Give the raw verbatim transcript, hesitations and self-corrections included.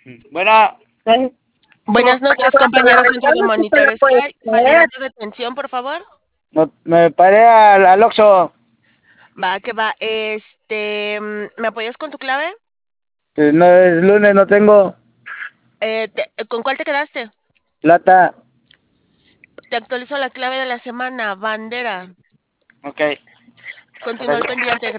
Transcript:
Bueno, Buenas noches, compañero centro de monitoreo Sky. ¿Validando detención, por favor? no, me paré al, al Oxxo. Va, que va. Este, mm, ¿me apoyas con tu clave? Que no es lunes, no tengo Eh, te- ¿con cuál te quedaste? plata. Te actualizo la clave de la semana, bandera. Ok. Continúa al pendiente.